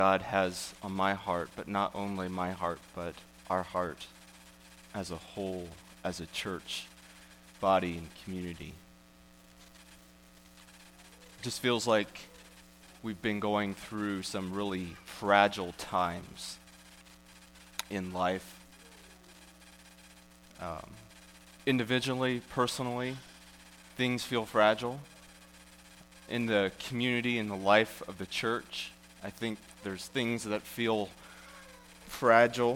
God has on my heart, but not only my heart, but our heart as a whole, as a church, body, and community. It just feels like we've been going through some really fragile times in life. Individually, personally, things feel fragile. In the community, in the life of the church, I think there's things that feel fragile.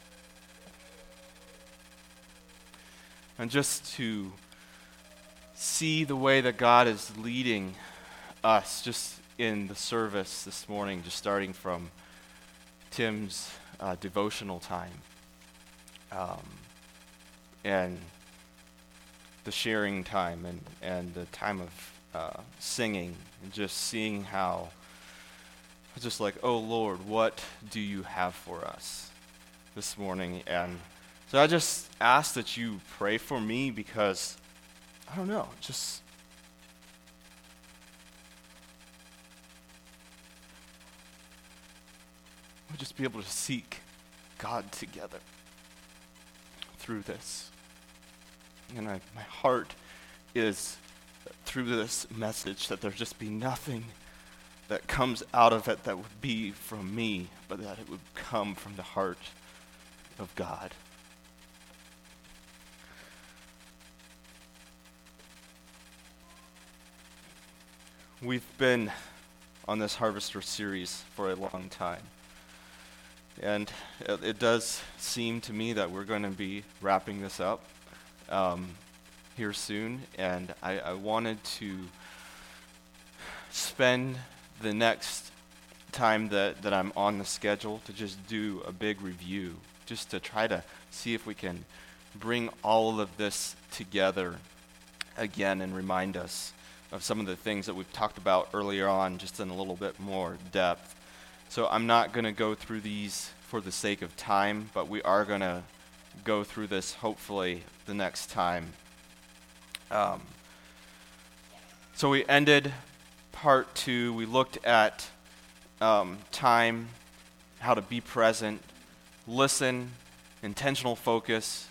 And just to see the way that God is leading us, just in the service this morning, just starting from Tim's devotional time, and the sharing time, and the time of singing, and just seeing how, just like, oh Lord, what do you have for us this morning? And so I just ask that you pray for me, because, I don't know, just we'll just be able to seek God together through this. And my heart is, through this message, that there just be nothing that comes out of it that would be from me, but that it would come from the heart of God. We've been on this Harvester series for a long time. And it does seem to me that we're going to be wrapping this up here soon. And I wanted to spend the next time that I'm on the schedule to just do a big review, just to try to see if we can bring all of this together again and remind us of some of the things that we've talked about earlier on, just in a little bit more depth. So I'm not going to go through these for the sake of time, but we are going to go through this hopefully the next time. So we ended part 2. We looked at time, how to be present, listen, intentional focus,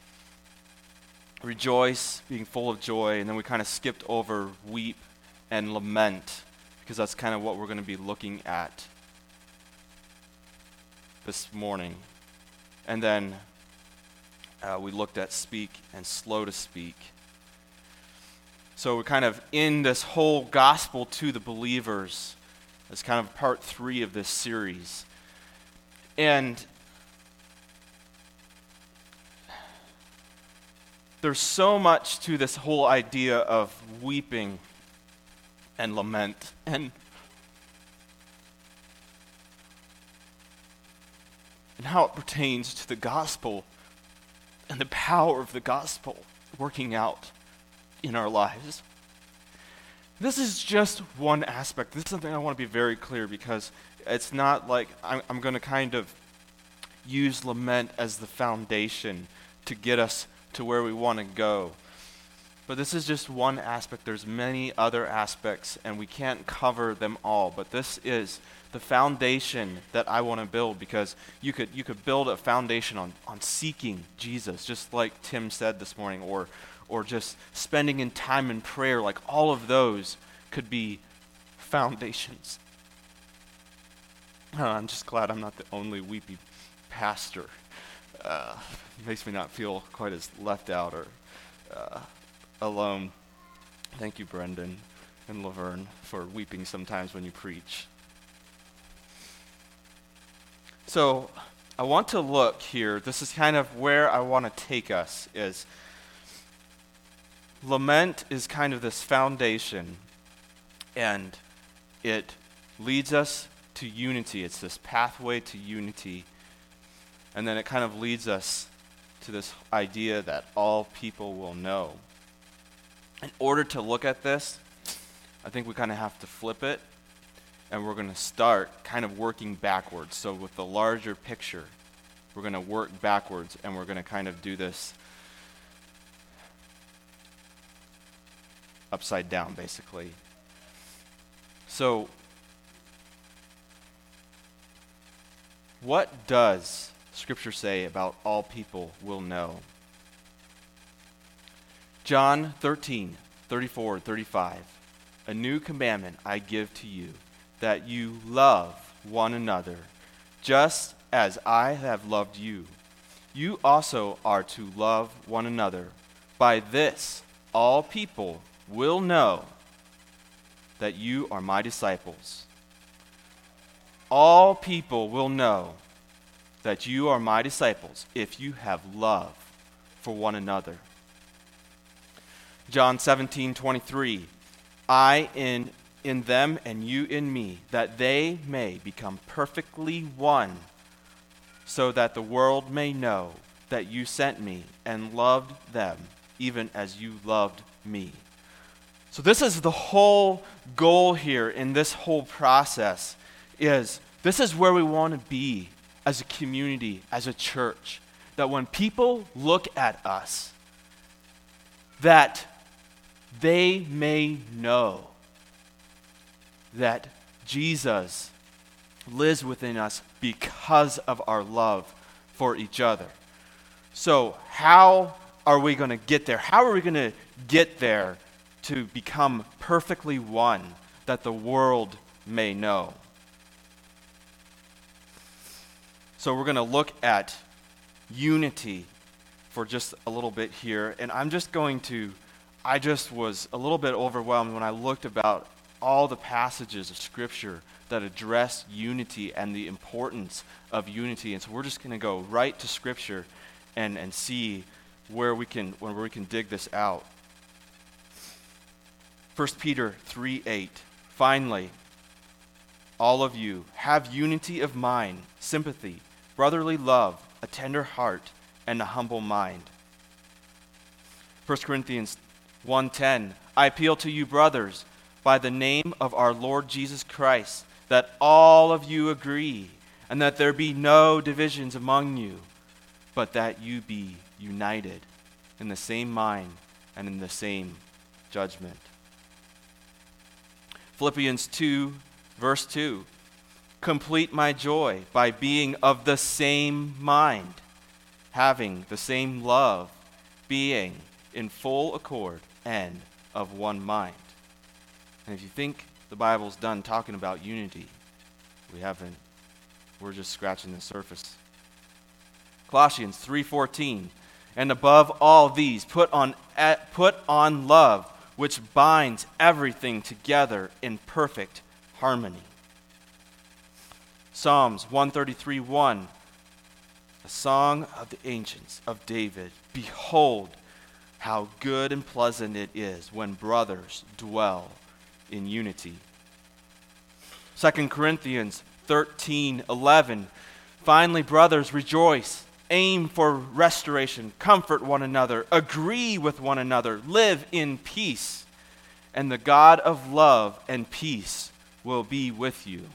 rejoice, being full of joy, and then we kind of skipped over weep and lament, because that's kind of what we're going to be looking at this morning. And then we looked at speak and slow to speak. So we're kind of in this whole gospel to the believers as kind of part 3 of this series. And there's so much to this whole idea of weeping and lament, and how it pertains to the gospel and the power of the gospel working out in our lives. This is just one aspect. This is something I want to be very clear, because it's not like I'm going to kind of use lament as the foundation to get us to where we want to go. But this is just one aspect. There's many other aspects, and we can't cover them all. But this is the foundation that I want to build, because you could build a foundation on seeking Jesus, just like Tim said this morning, or just spending in time in prayer. Like, all of those could be foundations. I'm just glad I'm not the only weepy pastor. Makes me not feel quite as left out or alone. Thank you, Brendan and Laverne, for weeping sometimes when you preach. So I want to look here. This is kind of where I want to take us. Is lament is kind of this foundation, and it leads us to unity. It's this pathway to unity. And then it kind of leads us to this idea that all people will know. In order to look at this, I think we kind of have to flip it, and we're going to start kind of working backwards. So with the larger picture, we're going to work backwards, and we're going to kind of do this upside down, basically. So what does Scripture say about all people will know? John 13:34-35. A new commandment I give to you, that you love one another, just as I have loved you. You also are to love one another. By this, all people will know that you are my disciples. All people will know that you are my disciples if you have love for one another. John 17:23. I in them and you in me, that they may become perfectly one, so that the world may know that you sent me and loved them, even as you loved me. So this is the whole goal here in this whole process, is this is where we want to be as a community, as a church, that when people look at us, that they may know that Jesus lives within us because of our love for each other. So how are we going to get there? How are we going to get there to become perfectly one, that the world may know? So we're going to look at unity for just a little bit here, and I just was a little bit overwhelmed when I looked about all the passages of Scripture that address unity and the importance of unity. And so we're just going to go right to Scripture and see where we can dig this out. 1 Peter 3:8. Finally, all of you have unity of mind, sympathy, brotherly love, a tender heart, and a humble mind. 1 Corinthians 1:10. I appeal to you, brothers, by the name of our Lord Jesus Christ, that all of you agree, and that there be no divisions among you, but that you be united in the same mind and in the same judgment. Philippians 2, verse 2. Complete my joy by being of the same mind, having the same love, being in full accord and of one mind. And if you think the Bible's done talking about unity, we haven't. We're just scratching the surface. Colossians 3:14. And above all these, put on love, which binds everything together in perfect harmony. Psalms 133:1. A song of the ancients of David. Behold, how good and pleasant it is when brothers dwell in unity. 2 Corinthians 13:11. Finally, brothers, rejoice, aim for restoration, comfort one another, agree with one another, live in peace, and the God of love and peace will be with you.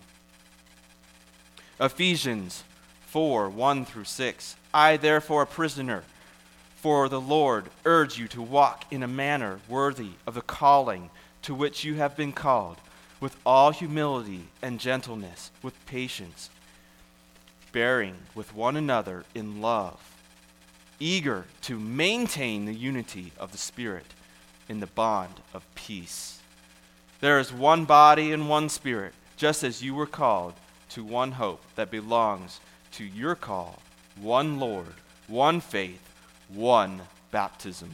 Ephesians 4:1-6. I, therefore, a prisoner for the Lord, urge you to walk in a manner worthy of the calling to which you have been called, with all humility and gentleness, with patience, bearing with one another in love, eager to maintain the unity of the Spirit in the bond of peace. There is one body and one Spirit, just as you were called to one hope that belongs to your call, one Lord, one faith, one baptism.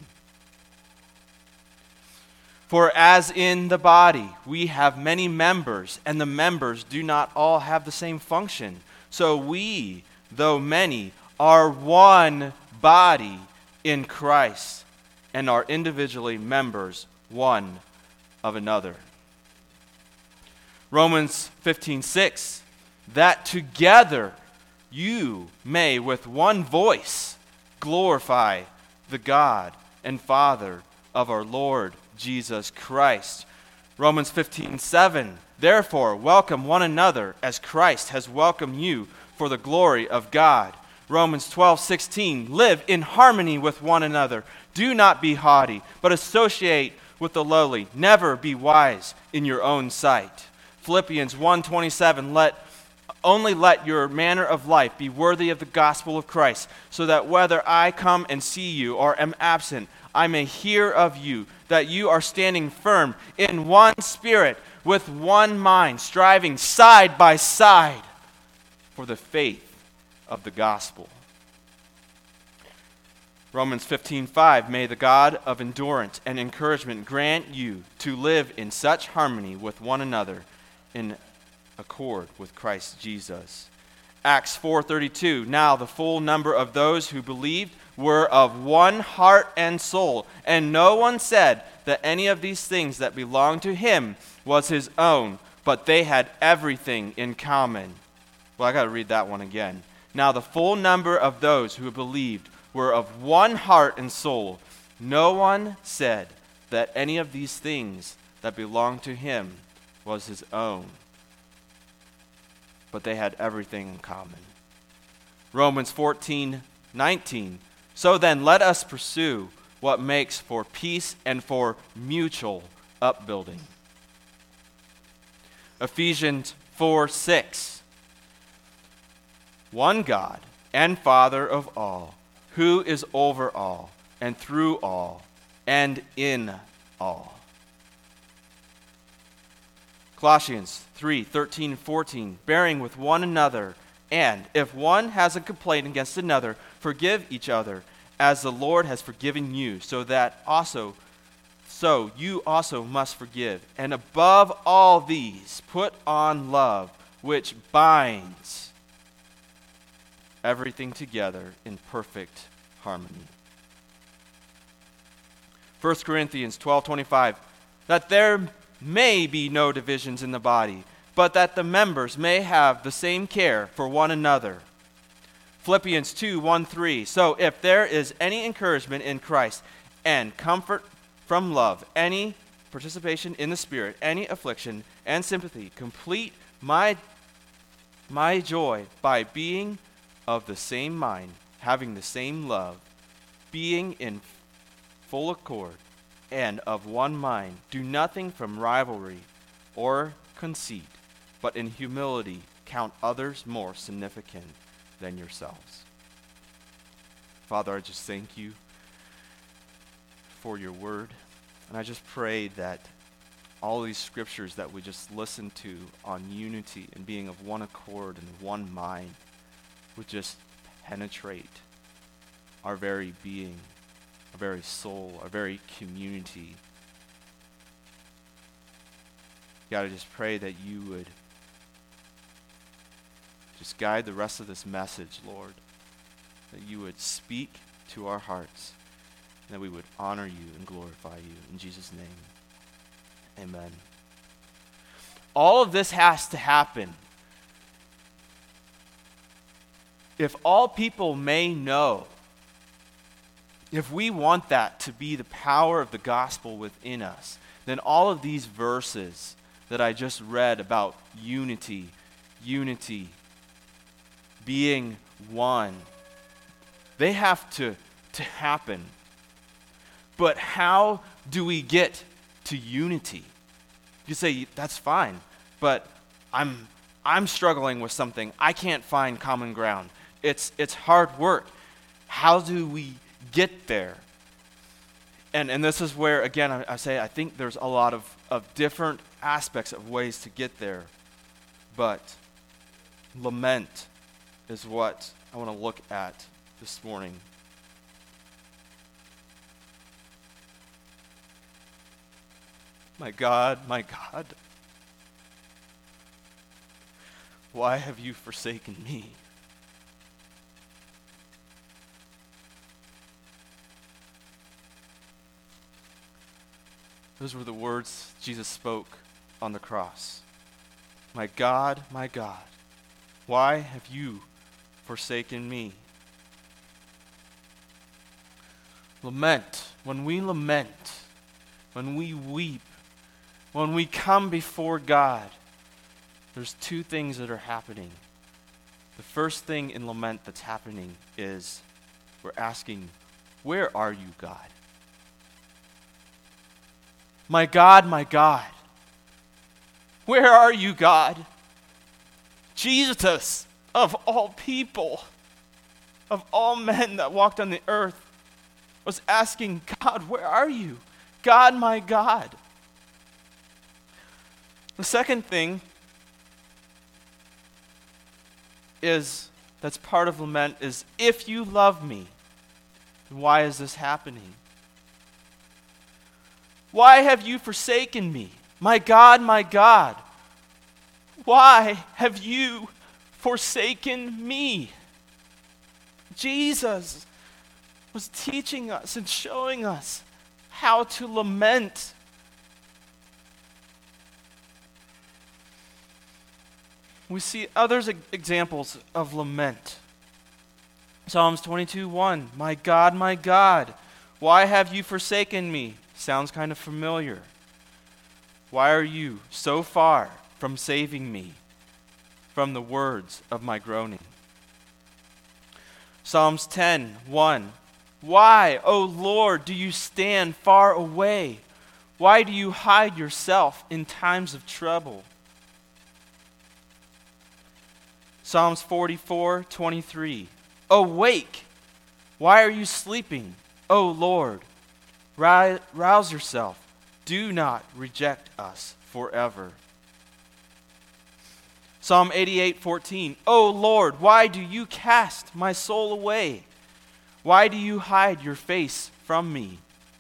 For as in the body we have many members, and the members do not all have the same function, so we, though many, are one body in Christ, and are individually members one of another. Romans 15:6, that together you may with one voice glorify the God and Father of our Lord Jesus Christ. Romans 15:7, therefore welcome one another as Christ has welcomed you for the glory of God. Romans 12:16, live in harmony with one another. Do not be haughty, but associate with the lowly. Never be wise in your own sight. Philippians 1:27, let Only let your manner of life be worthy of the gospel of Christ, so that whether I come and see you or am absent, I may hear of you, that you are standing firm in one spirit, with one mind, striving side by side for the faith of the gospel. Romans 15:5, may the God of endurance and encouragement grant you to live in such harmony with one another in accord with Christ Jesus. Acts 4:32, now the full number of those who believed were of one heart and soul, and no one said that any of these things that belonged to him was his own, but they had everything in common. Well, I got to read that one again. Now the full number of those who believed were of one heart and soul. No one said that any of these things that belonged to him was his own, but they had everything in common. Romans 14:19, so then let us pursue what makes for peace and for mutual upbuilding. Ephesians 4:6, one God and Father of all, who is over all, and through all, and in all. Colossians 3:13 and 14, bearing with one another, and if one has a complaint against another, forgive each other, as the Lord has forgiven you, so you also must forgive. And above all these, put on love, which binds everything together in perfect harmony. 1 Corinthians 12:25, that there may be no divisions in the body, but that the members may have the same care for one another. Philippians 2:1-3, so if there is any encouragement in Christ and comfort from love, any participation in the Spirit, any affliction and sympathy, complete my joy by being of the same mind, having the same love, being in full accord, and of one mind. Do nothing from rivalry or conceit, but in humility count others more significant than yourselves. Father, I just thank you for your word. And I just pray that all these scriptures that we just listened to on unity and being of one accord and one mind would just penetrate our very being, our very soul, our very community. God, I just pray that you would just guide the rest of this message, Lord, that you would speak to our hearts, and that we would honor you and glorify you. In Jesus' name, amen. All of this has to happen if all people may know, if we want that to be the power of the gospel within us, then all of these verses that I just read about unity, being one, they have to happen. But how do we get to unity? You say, that's fine, but I'm struggling with something. I can't find common ground. It's hard work. How do we get there? And this is where, again, I say I think there's a lot of different aspects of ways to get there. But lament is what I want to look at this morning. My God, why have you forsaken me? Those were the words Jesus spoke on the cross. My God, why have you forsaken me? Lament. When we weep, when we come before God, there's two things that are happening. The first thing in lament that's happening is we're asking, where are you, God? My God, where are you, God? Jesus, of all people, of all men that walked on the earth, was asking, God, where are you? God, my God. The second thing that's part of lament is, if you love me, why is this happening? Why have you forsaken me? My God, why have you forsaken me? Jesus was teaching us and showing us how to lament. We see other examples of lament. Psalms 22:1, my God, why have you forsaken me? Sounds kind of familiar. Why are you so far from saving me from the words of my groaning? Psalms 10:1, why, O Lord, do you stand far away? Why do you hide yourself in times of trouble? Psalms 44:23, awake, why are you sleeping, O Lord? Rouse yourself, do not reject us forever. Psalm 88:14, O Lord, why do you cast my soul away? Why do you hide your face from me?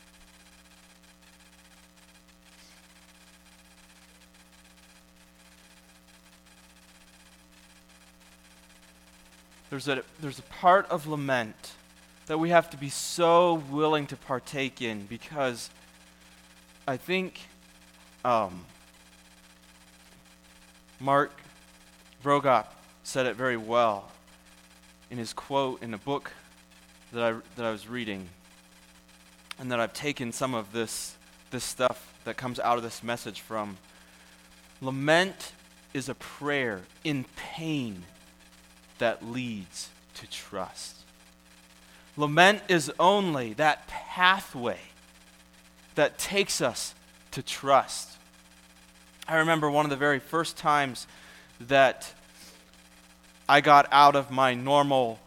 There's a part of lament that we have to be so willing to partake in, because I think Mark Vroegop said it very well in his quote in a book that I was reading, and that I've taken some of this stuff that comes out of this message from. Lament is a prayer in pain that leads to trust. Lament is only that pathway that takes us to trust. I remember one of the very first times that I got out of my normal,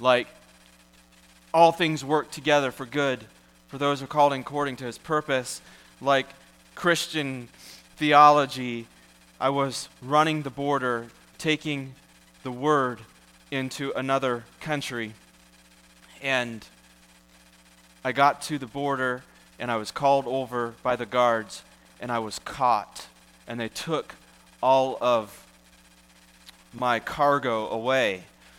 all things work together for good for those who are called according to his purpose, Christian theology. I was running the border, taking the word into another country, and I got to the border, and I was called over by the guards, and I was caught, and they took all of my cargo away.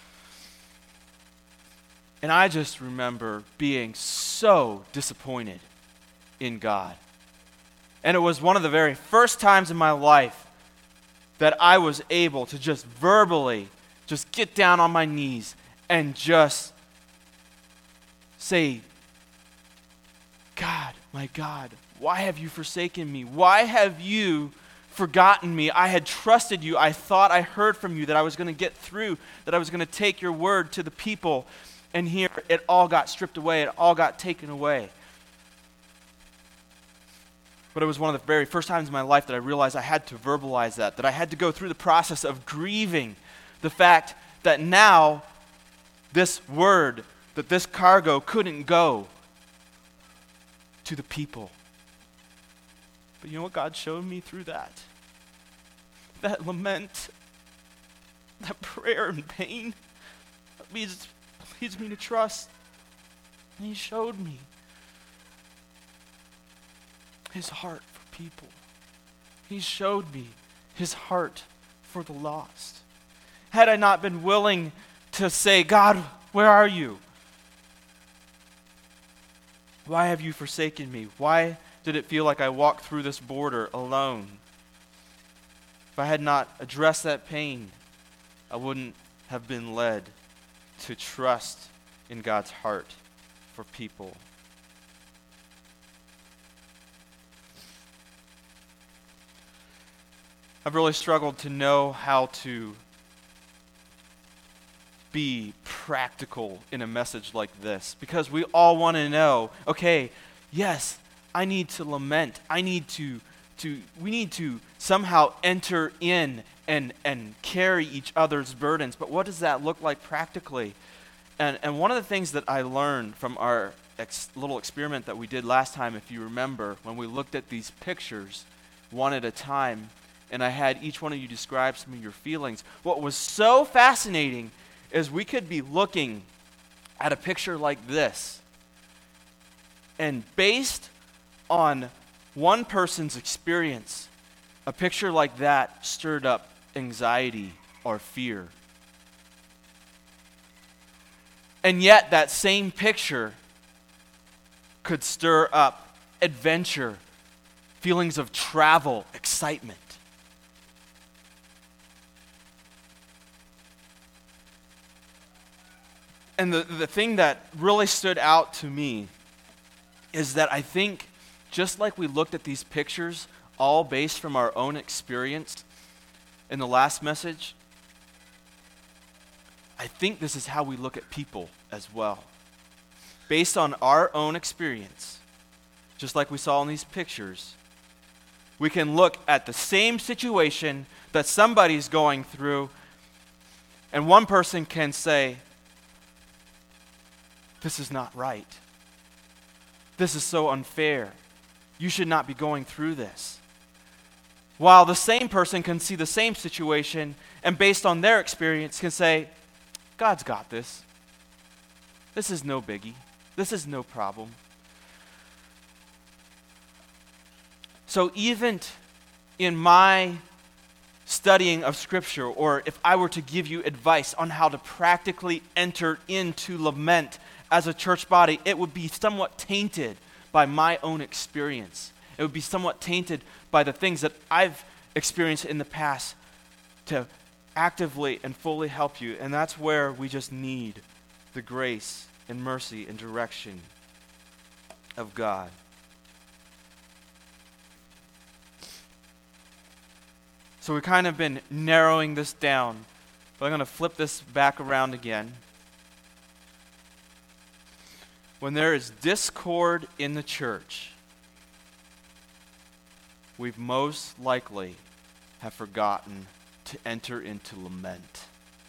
And I just remember being so disappointed in God. And it was one of the very first times in my life that I was able to just verbally just get down on my knees and just say, God, my God, why have you forsaken me? Why have you forgotten me? I had trusted you. I thought I heard from you that I was going to get through, that I was going to take your word to the people. And here it all got stripped away. It all got taken away. But it was one of the very first times in my life that I realized I had to verbalize that I had to go through the process of grieving the fact that now this word, that this cargo couldn't go to the people. But you know what God showed me through that? That lament, that prayer and pain, leads me to trust. And he showed me his heart for people. He showed me his heart for the lost. Had I not been willing to say, God, where are you? Why have you forsaken me? Why did it feel like I walked through this border alone? If I had not addressed that pain, I wouldn't have been led to trust in God's heart for people. I've really struggled to know how to be practical in a message like this, because we all want to know, okay, yes, I need to lament. I need to we need to somehow enter in and carry each other's burdens. But what does that look like practically? And one of the things that I learned from our little experiment that we did last time, if you remember, when we looked at these pictures one at a time, and I had each one of you describe some of your feelings. What was so fascinating is we could be looking at a picture like this, and based on one person's experience, a picture like that stirred up anxiety or fear. And yet that same picture could stir up adventure, feelings of travel, excitement. And the thing that really stood out to me is that I think, just like we looked at these pictures, all based from our own experience in the last message, I think this is how we look at people as well. Based on our own experience, just like we saw in these pictures, we can look at the same situation that somebody's going through, and one person can say, "This is not right. This is so unfair. You should not be going through this." While the same person can see the same situation and based on their experience can say, "God's got this. This is no biggie. This is no problem." So even in my studying of Scripture, or if I were to give you advice on how to practically enter into lament as a church body, it would be somewhat tainted by my own experience. It would be somewhat tainted by the things that I've experienced in the past to actively and fully help you. And that's where we just need the grace and mercy and direction of God. So we've kind of been narrowing this down, but I'm going to flip this back around again. When there is discord in the church, we've most likely have forgotten to enter into lament,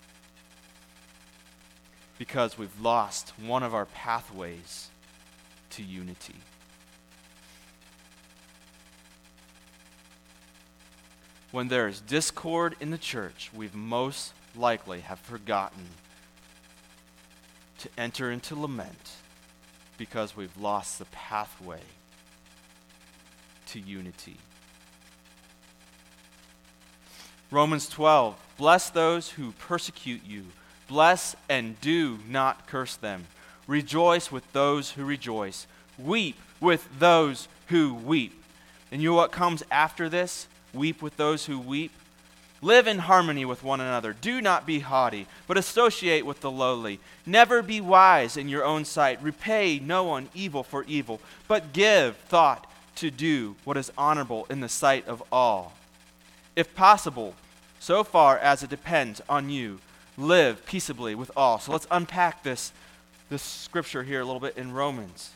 because we've lost one of our pathways to unity. When there is discord in the church, we've most likely have forgotten to enter into lament, because we've lost the pathway to unity. Romans 12, bless those who persecute you. Bless and do not curse them. Rejoice with those who rejoice. Weep with those who weep. And you know what comes after this? Weep with those who weep. Live in harmony with one another. Do not be haughty, but associate with the lowly. Never be wise in your own sight. Repay no one evil for evil, but give thought to do what is honorable in the sight of all. If possible, so far as it depends on you, live peaceably with all. So let's unpack this scripture here a little bit in Romans.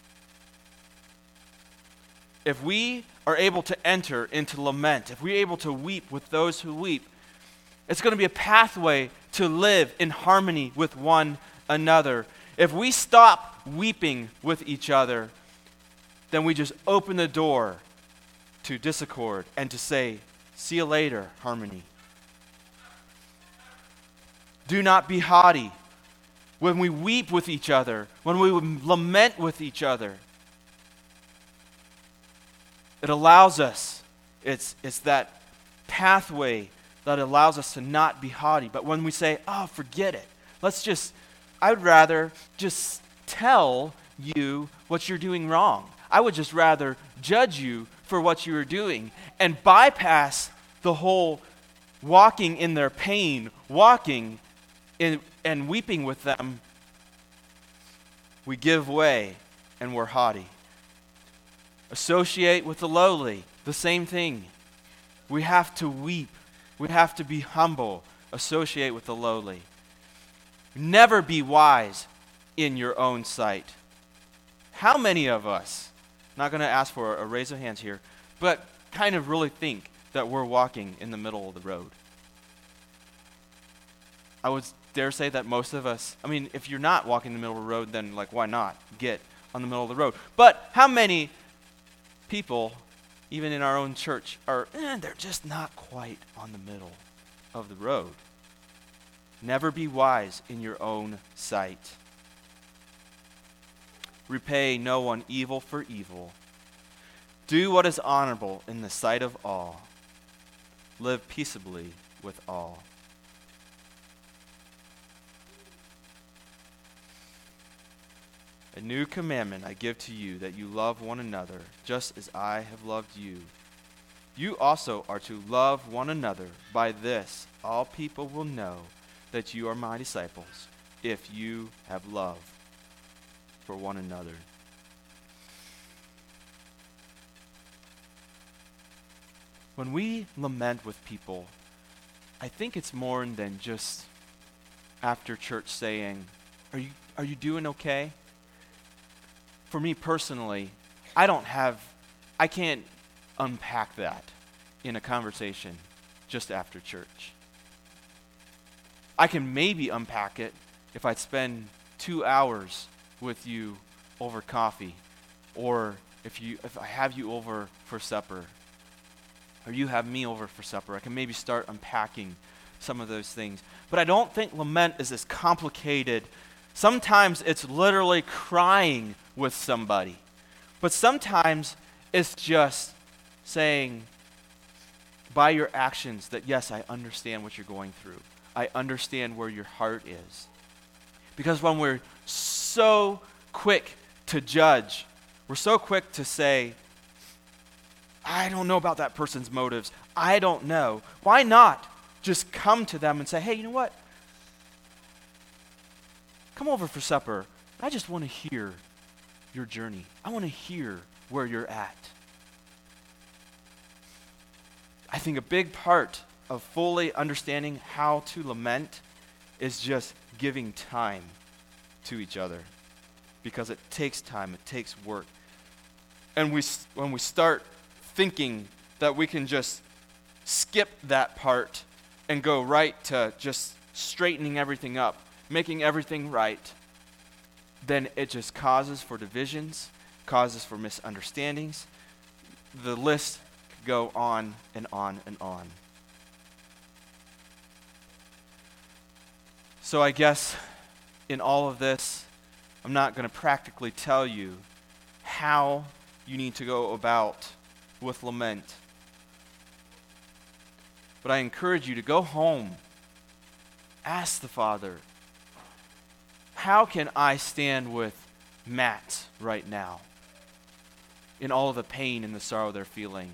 If we are able to enter into lament, if we're able to weep with those who weep, it's going to be a pathway to live in harmony with one another. If we stop weeping with each other, then we just open the door to discord and to say, "See you later, harmony." Do not be haughty. When we weep with each other, when we lament with each other, it allows us, it's that pathway that allows us to not be haughty. But when we say, "Oh, forget it. I'd rather just tell you what you're doing wrong. I would just rather judge you for what you are doing," and bypass the whole walking in their pain, walking in and weeping with them, we give way and we're haughty. Associate with the lowly, the same thing. We have to weep. We have to be humble. Associate with the lowly. Never be wise in your own sight. How many of us, not going to ask for a raise of hands here, but kind of really think that we're walking in the middle of the road. I would dare say that most of us, I mean, if you're not walking in the middle of the road, then like, why not get on the middle of the road? But how many people, even in our own church, are, they're just not quite on the middle of the road? Never be wise in your own sight. Repay no one evil for evil. Do what is honorable in the sight of all. Live peaceably with all. A new commandment I give to you, that you love one another, just as I have loved you. You also are to love one another. By this, all people will know that you are my disciples, if you have love for one another. When we lament with people, I think it's more than just after church saying, are you doing okay? For me personally, I can't unpack that in a conversation just after church. I can maybe unpack it if I spend 2 hours with you over coffee, or if I have you over for supper, or you have me over for supper. I can maybe start unpacking some of those things. But I don't think lament is as complicated. Sometimes it's literally crying with somebody. But sometimes it's just saying by your actions that, yes, I understand what you're going through. I understand where your heart is. Because when we're so quick to judge, we're so quick to say, I don't know about that person's motives. I don't know. Why not just come to them and say, hey, you know what? Come over for supper. I just want to hear your journey. I want to hear where you're at. I think a big part of fully understanding how to lament is just giving time to each other, because it takes time, it takes work. And when we start thinking that we can just skip that part and go right to just straightening everything up, making everything right, then it just causes for divisions, causes for misunderstandings. The list could go on and on and on. So I guess in all of this, I'm not going to practically tell you how you need to go about with lament. But I encourage you to go home. Ask the Father, how can I stand with Matt right now in all of the pain and the sorrow they're feeling?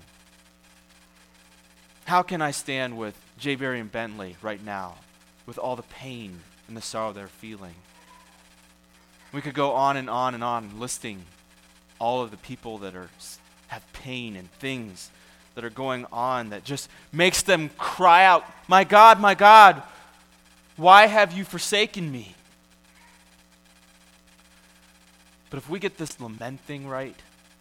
How can I stand with J. Barry and Bentley right now with all the pain and the sorrow they're feeling? We could go on and on and on listing all of the people that have pain and things that are going on that just makes them cry out, my God, why have you forsaken me? But if we get this lament thing right,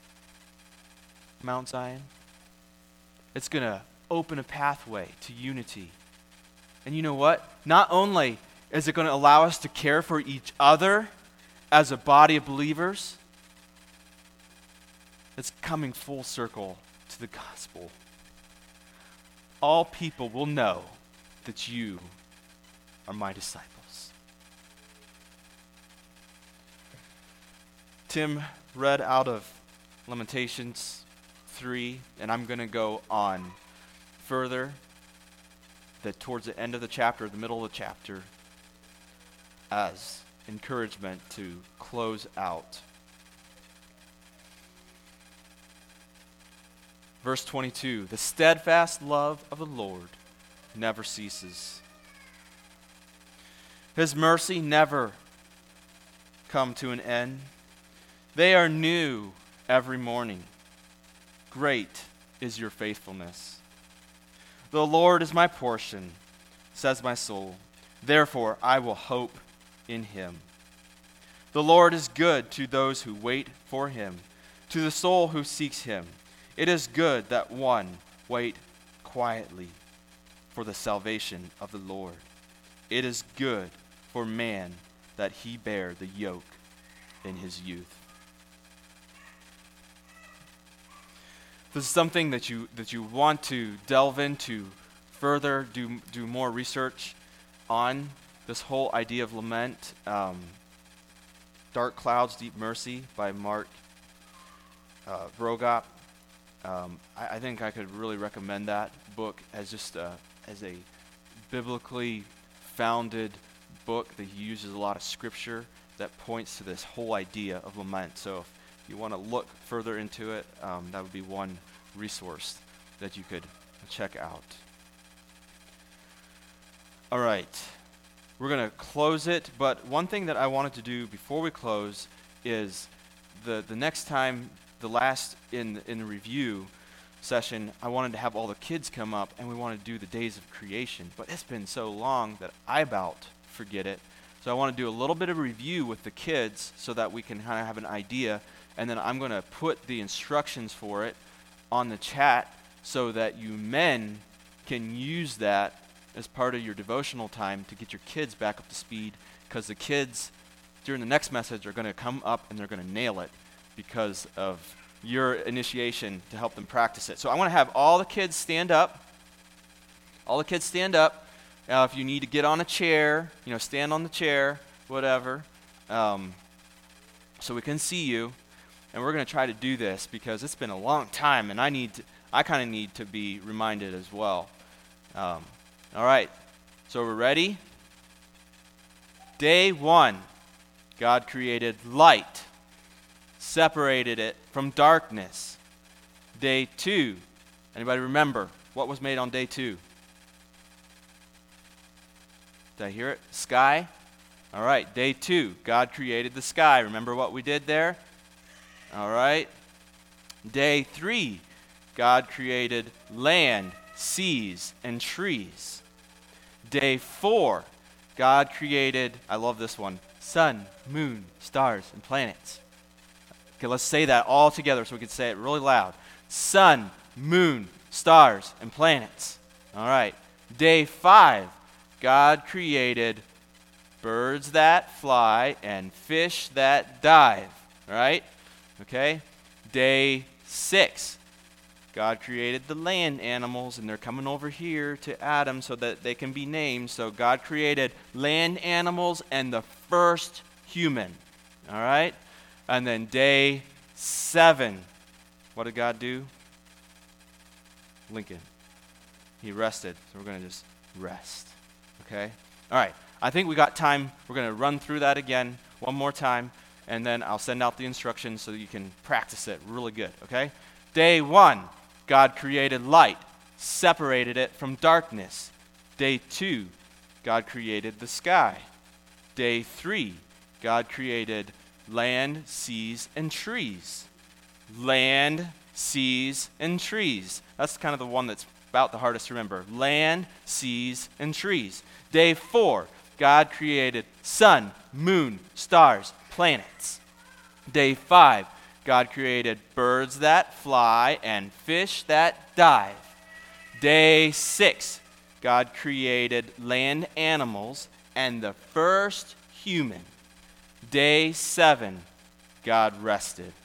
Mount Zion, it's going to open a pathway to unity. And you know what? Not only is it going to allow us to care for each other as a body of believers, it's coming full circle to the gospel. All people will know that you are my disciples. Tim read out of Lamentations 3, and I'm going to go on further, that towards the end of the chapter, the middle of the chapter, as encouragement to close out. Verse 22, the steadfast love of the Lord never ceases. His mercy never come to an end. They are new every morning. Great is your faithfulness. The Lord is my portion, says my soul. Therefore I will hope in him. The Lord is good to those who wait for him, to the soul who seeks him. It is good that one wait quietly for the salvation of the Lord. It is good for man that he bear the yoke in his youth. This is something that you want to delve into further, do more research on this whole idea of lament. Dark Clouds, Deep Mercy by Mark Vroegop. I think I could really recommend that book as just as a biblically founded book that he uses a lot of scripture that points to this whole idea of lament. So if you want to look further into it, that would be one resource that you could check out. All right, we're going to close it, but one thing that I wanted to do before we close is the next time, the last in the review session, I wanted to have all the kids come up and we want to do the days of creation, but it's been so long that I about forget it. So I want to do a little bit of review with the kids so that we can kind of have an idea, and then I'm going to put the instructions for it on the chat so that you men can use that as part of your devotional time to get your kids back up to speed, because the kids during the next message are going to come up and they're going to nail it because of your initiation to help them practice it. So I want to have all the kids stand up. All the kids stand up. If you need to get on a chair, stand on the chair, whatever, so we can see you. And we're going to try to do this because it's been a long time, and I kind of need to be reminded as well. All right, so we're ready? Day 1, God created light, separated it from darkness. Day 2, anybody remember what was made on day 2? Did I hear it? Sky? All right, day 2, God created the sky. Remember what we did there? All right. Day 3, God created land, seas, and trees. Day 4, God created, I love this one, sun, moon, stars, and planets. Okay, let's say that all together so we can say it really loud. Sun, moon, stars, and planets. All right. Day 5, God created birds that fly and fish that dive. All right? Okay? Day 6, God created the land animals, and they're coming over here to Adam so that they can be named. So God created land animals and the first human. All right? And then day 7, what did God do? Lincoln. He rested. So we're going to just rest. Okay? All right. I think we got time. We're going to run through that again one more time, and then I'll send out the instructions so that you can practice it really good. Okay? Day 1, God created light, separated it from darkness. Day 2, God created the sky. Day 3, God created land, seas, and trees. Land, seas, and trees. That's kind of the one that's about the hardest to remember. Land, seas, and trees. Day 4, God created sun, moon, stars, planets. Day 5, God created birds that fly and fish that dive. Day 6, God created land animals and the first human. Day 7, God rested.